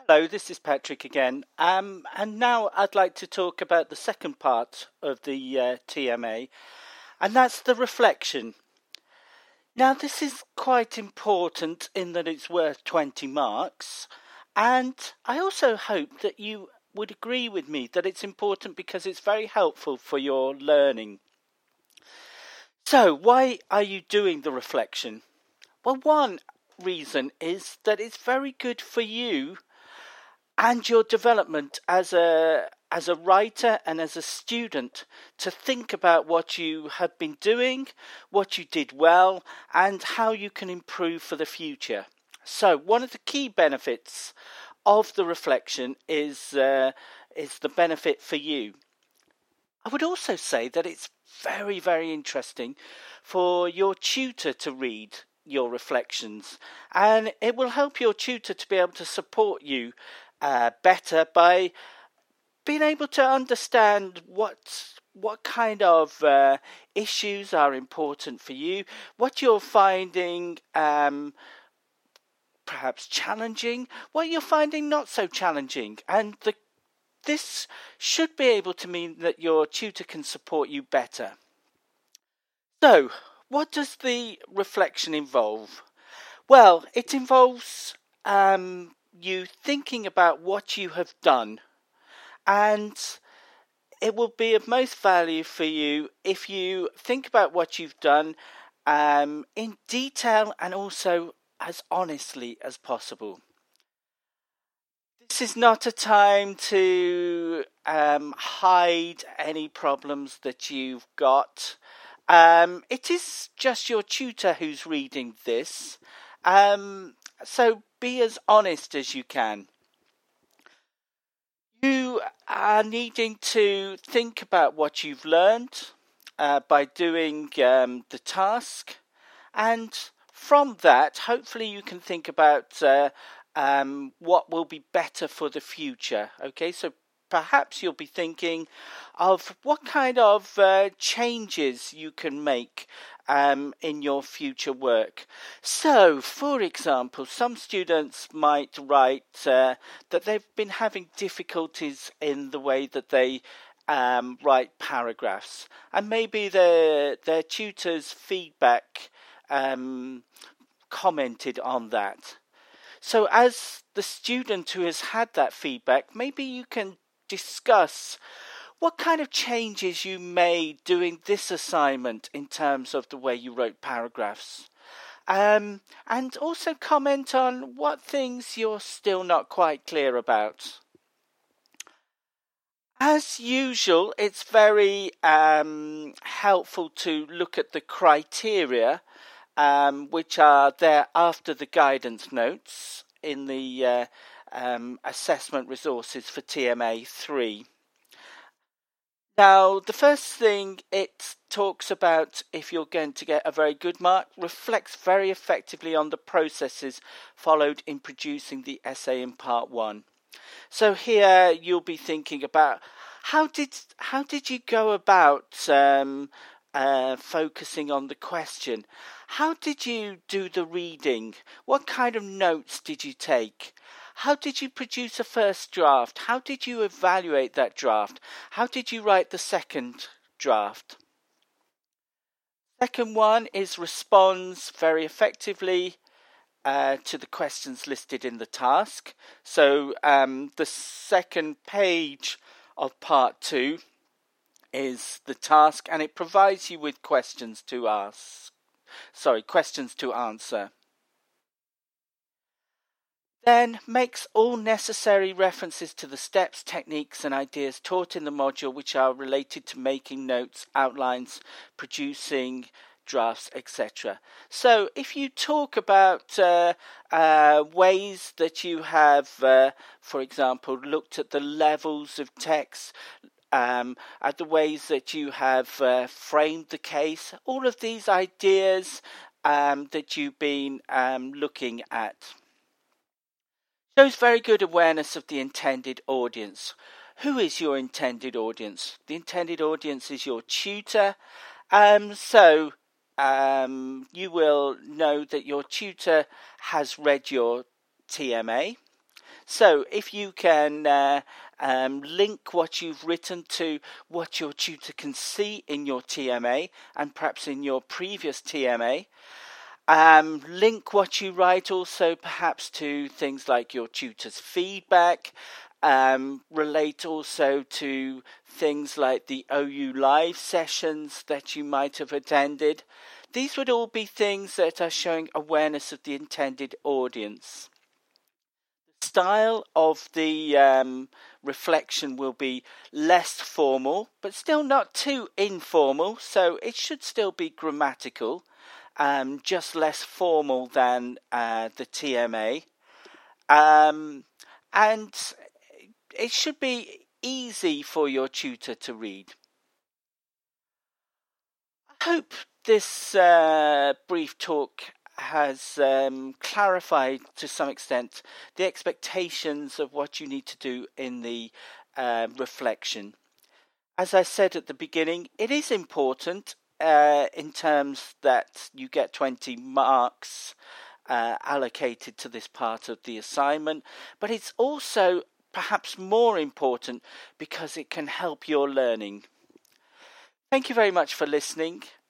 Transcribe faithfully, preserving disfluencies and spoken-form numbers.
Hello, this is Patrick again. Um, and now I'd like to talk about the second part of the uh, T M A, and that's the reflection. Now, this is quite important in that it's worth twenty marks, and I also hope that you would agree with me that it's important because it's very helpful for your learning. So, why are you doing the reflection? Well, one reason is that it's very good for you and your development as a as a writer and as a student to think about what you have been doing, what you did well, and how you can improve for the future. So one of the key benefits of the reflection is uh, is the benefit for you. I would also say that it's very, very interesting for your tutor to read your reflections, and it will help your tutor to be able to support you uh, better by being able to understand what what kind of uh, issues are important for you, what you're finding um, perhaps challenging, what you're finding not so challenging, and the this should be able to mean that your tutor can support you better. So, what does the reflection involve? Well, it involves um, you thinking about what you have done, and it will be of most value for you if you think about what you've done um, in detail and also as honestly as possible. This is not a time to um, hide any problems that you've got. Um, it is just your tutor who's reading this, um, so be as honest as you can. You are needing to think about what you've learned uh, by doing um, the task, and from that, hopefully you can think about uh, um, what will be better for the future. Okay, so perhaps you'll be thinking of what kind of uh, changes you can make um, in your future work. So, for example, some students might write uh, that they've been having difficulties in the way that they um, write paragraphs, and maybe their their tutor's feedback um, commented on that. So as the student who has had that feedback, maybe you can discuss what kind of changes you made doing this assignment in terms of the way you wrote paragraphs. Um, and also comment on what things you're still not quite clear about. As usual, it's very um, helpful to look at the criteria Um, which are there after the guidance notes in the uh, um, assessment resources for T M A three. Now, the first thing it talks about, if you're going to get a very good mark, reflects very effectively on the processes followed in producing the essay in part one. So here you'll be thinking about how did how did you go about um, uh, focusing on the question? How did you do the reading? What kind of notes did you take? How did you produce a first draft? How did you evaluate that draft? How did you write the second draft? Second one is responds very effectively uh, to the questions listed in the task. So um, the second page of part two is the task, and it provides you with questions to ask. Sorry, questions to answer. Then makes all necessary references to the steps, techniques and ideas taught in the module which are related to making notes, outlines, producing drafts, et cetera. So if you talk about uh, uh, ways that you have, uh, for example, looked at the levels of text, Um, at the ways that you have uh, framed the case, all of these ideas um, that you've been um, looking at. Shows very good awareness of the intended audience. Who is your intended audience? The intended audience is your tutor. Um, so um, you will know that your tutor has read your T M A. So if you can uh, um, link what you've written to what your tutor can see in your T M A and perhaps in your previous T M A, um, link what you write also perhaps to things like your tutor's feedback, um, relate also to things like the O U Live sessions that you might have attended. These would all be things that are showing awareness of the intended audience. The style of the um, reflection will be less formal, but still not too informal, so it should still be grammatical. Um, just less formal than uh, the T M A. Um, and it should be easy for your tutor to read. I hope this uh, brief talk has um, clarified to some extent the expectations of what you need to do in the uh, reflection. As I said at the beginning, it is important Uh, in terms that you get twenty marks uh, allocated to this part of the assignment, but it's also perhaps more important because it can help your learning. Thank you very much for listening.